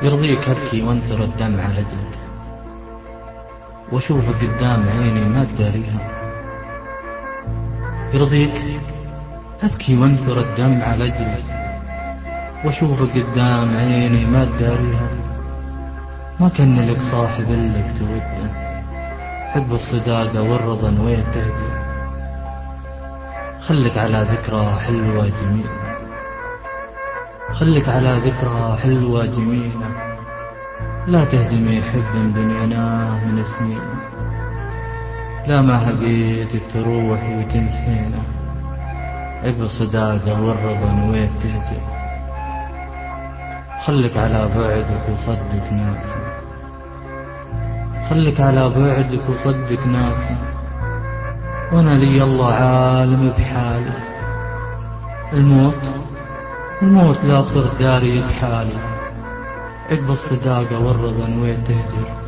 يرضيك أبكي وانثر الدمع لأجلك، واشوفك قدام عيني ما تداريها. يرضيك أبكي وانثر الدمع لأجلك، واشوفك قدام عيني ما تداريها. ما كان لك صاحب إلك توده، حب الصداقة والرضا وين تهدي. خلك على ذكرى حلوة جميلة، خلك على ذكرى حلوة جميلة، لا تهدمي حبا بنيناه من سنين. لا ما هبيتك تروحي وتنسينا، عقب الصداقة والرضا وين تهدي. خلك على بعدك وصدق ناسي، خلك على بعدك وصدق ناسي، وانا لي الله عالم بحالي. الموت لا صرت داري بحالي، عقب الصداقة والرضا وين تهجر.